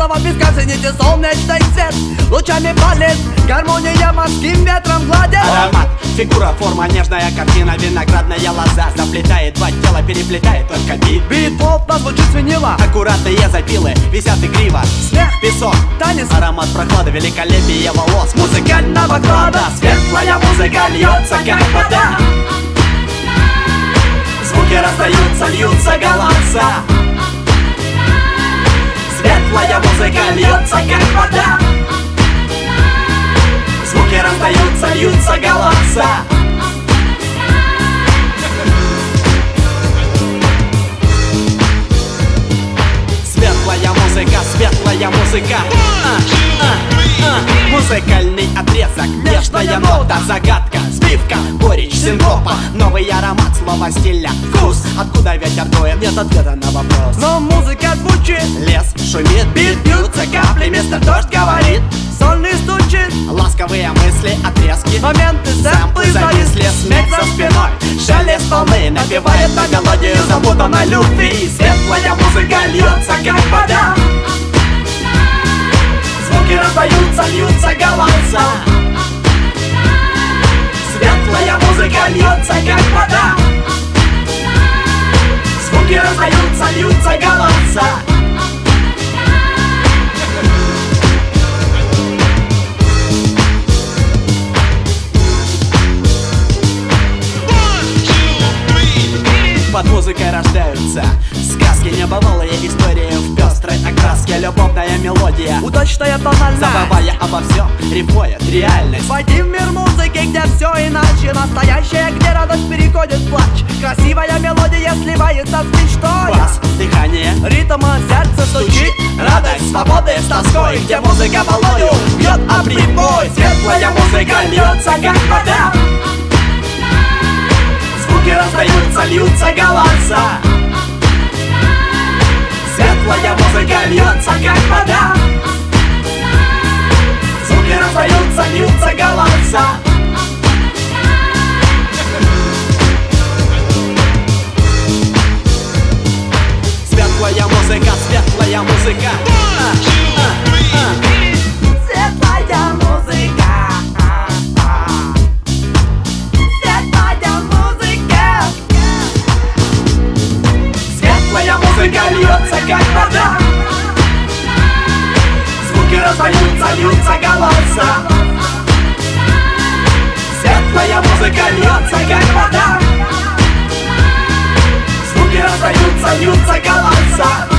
слова песка, цените солнечный свет. Лучами палец, гармония морским ветром гладит. Аромат, фигура, форма, нежная картина. Виноградная лоза заплетает два тела, переплетает только бит. Бит плотно звучит свинила. Аккуратные запилы висят игриво. Смех, песок, танец, аромат прохлады, великолепие волос музыкального клада. Светлая музыка льется, как вода. Звуки раздаются, льются голоса. Светлая музыка льется, как вода. Звуки раздаются, льются голоса. Светлая музыка, светлая музыка. Музыкальный отрезок, нежная нота, загадка, сбивка, горечь, синкопа. Новый аромат, слова стиля, вкус. Откуда ветер дует, нет ответа на вопрос. но музыка звучит. Лес шумит, бит бьются капли, мистер Дождь говорит. Сольный стучит, Ласковые мысли, отрезки, моменты, сэмплы зависли, смех за спиной. Шелест волны напевает на мелодию запутанной любви. Светлая музыка льется, как вода. Звуки раздаются, льются голоса. Светлая музыка льется, как вода. Звуки раздаются, льются голоса. Под музыкой рождаются сказки, небывалые истории в пестрой окраске. Любовная мелодия, удачная тональность, забывая обо всем, рифмует реальность. войди в мир музыки, где все иначе. Настоящее, где радость переходит в плач. Красивая мелодия сливается с мечтой. Бас, дыхание, Ритм, сердце стучит. радость, свободы с тоской, где музыка волною бьет о прибой. Светлая музыка льется, как вода. Звуки раздаются, льются голоса. Светлая музыка льется, как вода. Звуки раздаются, льются голоса. Светлая музыка, светлая музыка. Светлая музыка. Светлая музыка. Светлая музыка льется, как вода. Звуки раздаются, льются голоса. Светлая музыка льется, как вода. Звуки раздаются, льются голоса.